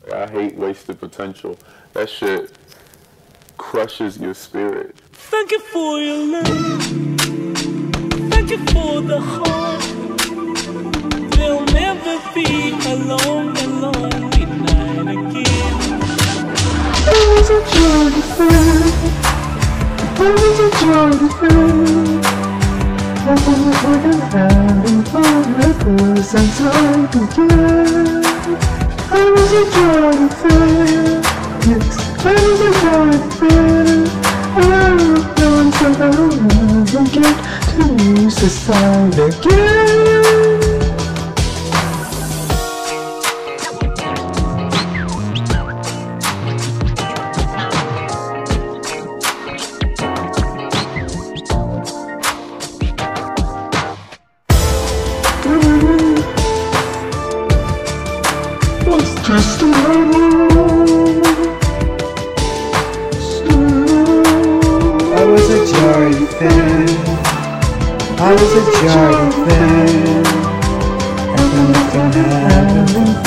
I hate wasted potential. That shit crushes your spirit. Thank you for your love. Thank you for the heart. There'll never be a lonely night again. I was a joy to find. I was a joy to find. I was looking having fun with and time again. I was a joy to find. Yes, I was a joy to find. I was so I don't never get to lose the side again. What's just I was a Jordan fan. I was a Jordan fan. And nothing happened.